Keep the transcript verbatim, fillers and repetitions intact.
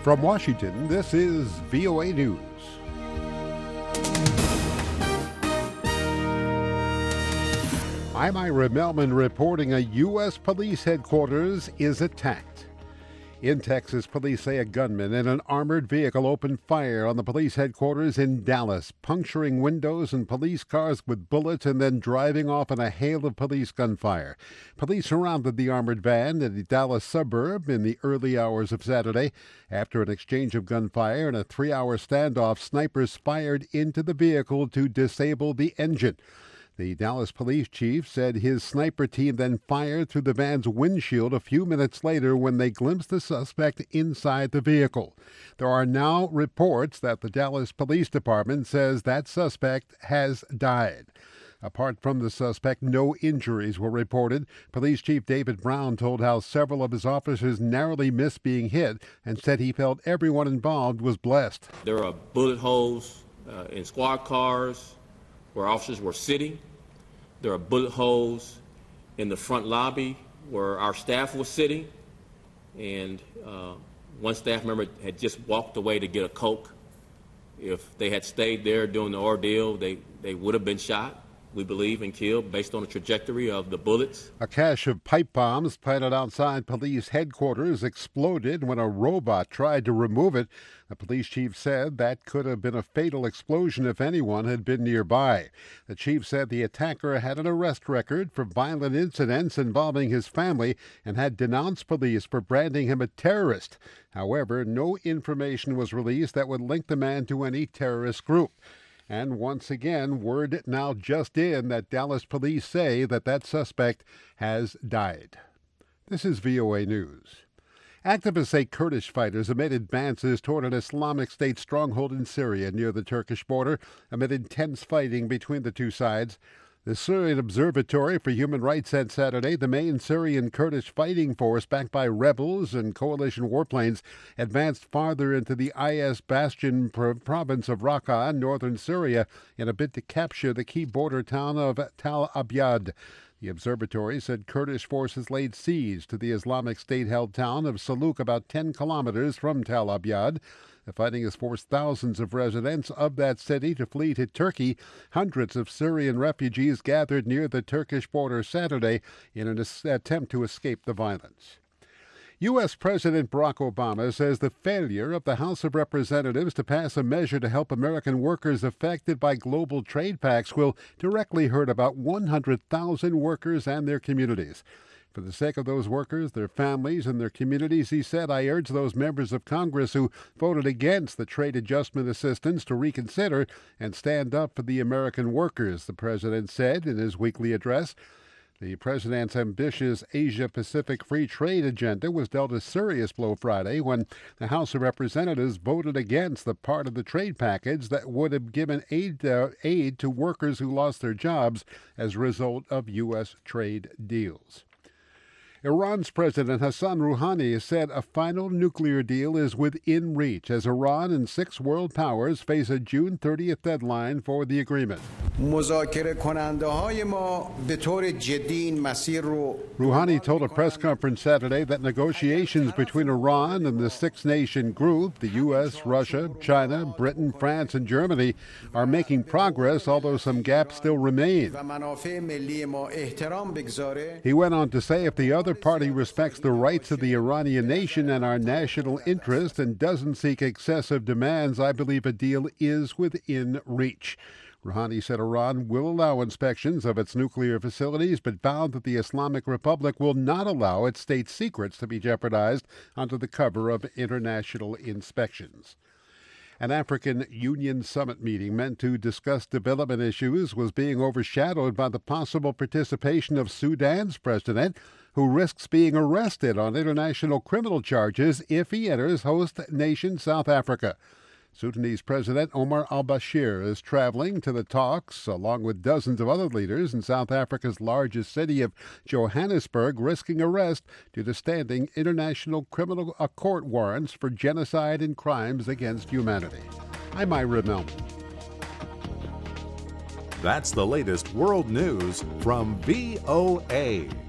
From Washington, this is V O A News. I'm Ira Melman reporting a U S police headquarters is attacked. In Texas, police say a gunman in an armored vehicle opened fire on the police headquarters in Dallas, puncturing windows and police cars with bullets and then driving off in a hail of police gunfire. Police surrounded the armored van in the Dallas suburb in the early hours of Saturday. After an exchange of gunfire and a three-hour standoff, snipers fired into the vehicle to disable the engine. The Dallas police chief said his sniper team then fired through the van's windshield a few minutes later when they glimpsed the suspect inside the vehicle. There are now reports that the Dallas Police Department says that suspect has died. Apart from the suspect, no injuries were reported. Police Chief David Brown told how several of his officers narrowly missed being hit and said he felt everyone involved was blessed. There are bullet holes uh, in squad cars where officers were sitting. There are bullet holes in the front lobby where our staff was sitting. And uh, one staff member had just walked away to get a Coke. If they had stayed there during the ordeal, they, they would have been shot, we believe, and killed based on the trajectory of the bullets. A cache of pipe bombs planted outside police headquarters exploded when a robot tried to remove it. The police chief said that could have been a fatal explosion if anyone had been nearby. The chief said the attacker had an arrest record for violent incidents involving his family and had denounced police for branding him a terrorist. However, no information was released that would link the man to any terrorist group. And once again, word now just in that Dallas police say that that suspect has died. This is V O A News. Activists say Kurdish fighters have made advances toward an Islamic State stronghold in Syria near the Turkish border amid intense fighting between the two sides. The Syrian Observatory for Human Rights said Saturday the main Syrian Kurdish fighting force backed by rebels and coalition warplanes advanced farther into the I S bastion province of Raqqa, northern Syria, in a bid to capture the key border town of Tal Abyad. The observatory said Kurdish forces laid siege to the Islamic State-held town of Saluk, about ten kilometers from Tal Abyad. The fighting has forced thousands of residents of that city to flee to Turkey. Hundreds of Syrian refugees gathered near the Turkish border Saturday in an attempt to escape the violence. U S. President Barack Obama says the failure of the House of Representatives to pass a measure to help American workers affected by global trade pacts will directly hurt about one hundred thousand workers and their communities. For the sake of those workers, their families, and their communities, he said, I urge those members of Congress who voted against the trade adjustment assistance to reconsider and stand up for the American workers, the president said in his weekly address. The president's ambitious Asia-Pacific free trade agenda was dealt a serious blow Friday when the House of Representatives voted against the part of the trade package that would have given aid, uh, aid to workers who lost their jobs as a result of U S trade deals. Iran's President Hassan Rouhani said a final nuclear deal is within reach as Iran and six world powers face a June thirtieth deadline for the agreement. Rouhani told a press conference Saturday that negotiations between Iran and the six-nation group, the U S, Russia, China, Britain, France, and Germany, are making progress, although some gaps still remain. He went on to say if the other party respects the rights of the Iranian nation and our national interest and doesn't seek excessive demands, I believe a deal is within reach. Rouhani said Iran will allow inspections of its nuclear facilities, but vowed that the Islamic Republic will not allow its state secrets to be jeopardized under the cover of international inspections. An African Union summit meeting meant to discuss development issues was being overshadowed by the possible participation of Sudan's president, who risks being arrested on international criminal charges if he enters host nation South Africa. Sudanese President Omar al-Bashir is traveling to the talks, along with dozens of other leaders in South Africa's largest city of Johannesburg, risking arrest due to standing international criminal court warrants for genocide and crimes against humanity. I'm Ira Melman. That's the latest world news from V O A.